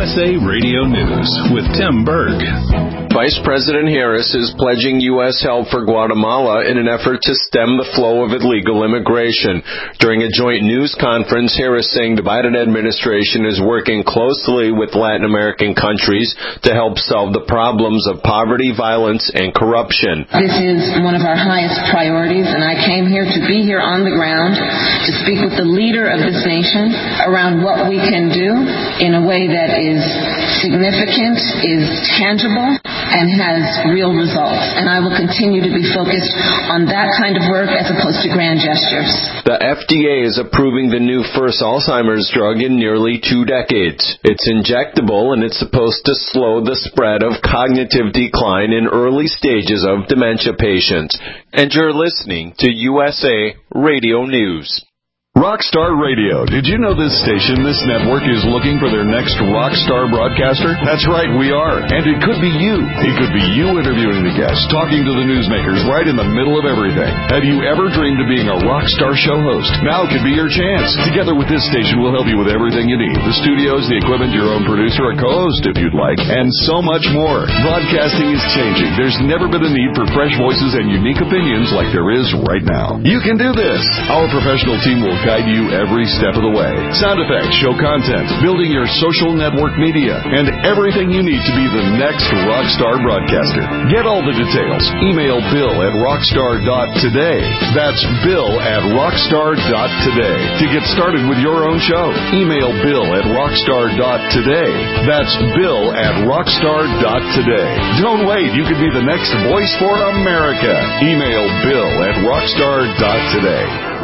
USA Radio News with Tim Berg. Vice President Harris is pledging U.S. help for Guatemala in an effort to stem the flow of illegal immigration. During a joint news conference, Harris saying the Biden administration is working closely with Latin American countries to help solve the problems of poverty, violence, and corruption. This is one of our highest priorities, and I came here to be here on the ground to speak with the leader of this nation around what we can do in a way that is significant, is tangible, and has real results. And I will continue to be focused on that kind of work as opposed to grand gestures. The FDA is approving the new first Alzheimer's drug in nearly 2 decades. It's injectable, and it's supposed to slow the spread of cognitive decline in early stages of dementia patients. And you're listening to USA Radio News. Rockstar Radio. Did you know this station, this network, is looking for their next rockstar broadcaster? That's right, we are. And it could be you. It could be you interviewing the guests, talking to the newsmakers right in the middle of everything. Have you ever dreamed of being a rockstar show host? Now could be your chance. Together with this station, we'll help you with everything you need. The studios, the equipment, your own producer, a co-host if you'd like, and so much more. Broadcasting is changing. There's never been a need for fresh voices and unique opinions like there is right now. You can do this. Our professional team will guide you every step of the way. Sound effects, show content, building your social network media, and everything you need to be the next rockstar broadcaster. Get all the details. Email bill@rockstar.today. That's bill@rockstar.today. To get started with your own show, email bill@rockstar.today. That's bill@rockstar.today. Don't wait. You could be the next voice for America. Email bill@rockstar.today.